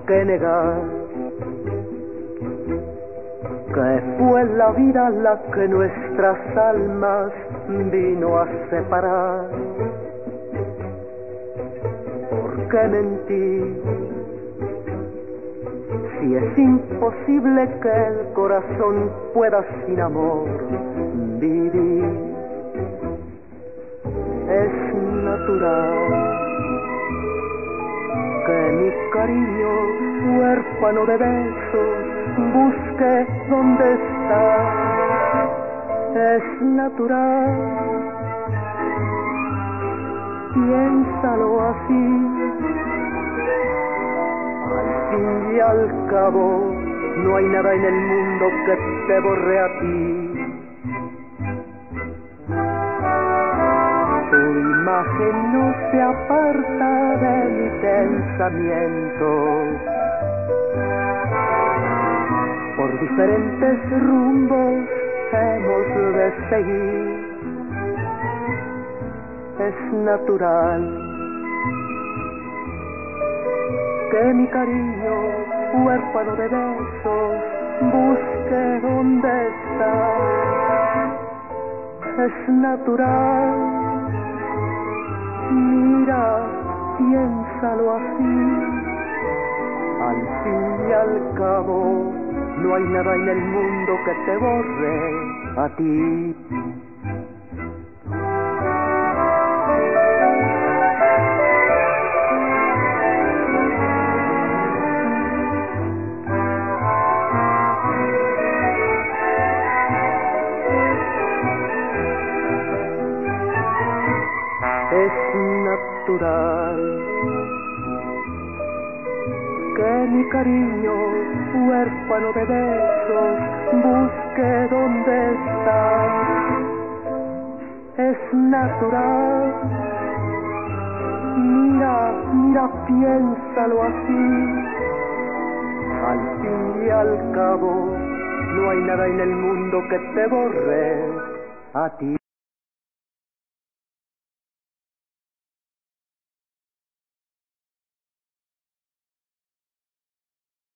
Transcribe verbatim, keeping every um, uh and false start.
qué negar que fue la vida la que nuestras almas vino a separar? ¿Por qué mentir? Si es imposible que el corazón pueda sin amor vivir, es natural que mi cariño huérfano de besos busque donde está. Es natural, piénsalo así. Al fin y al cabo, no hay nada en el mundo que te borre a ti. Tu imagen no se aparta de mi pensamiento. Por diferentes rumbos hemos de seguir. Es natural que mi cariño huérfano de besos busque donde está. Es natural, mira, piénsalo así. Al fin y al cabo, no hay nada en el mundo que te borre a ti. Es natural que mi cariño huérfano de besos busque donde está. Es natural, mira, mira, piénsalo así. Al fin y al cabo, no hay nada en el mundo que te borre a ti.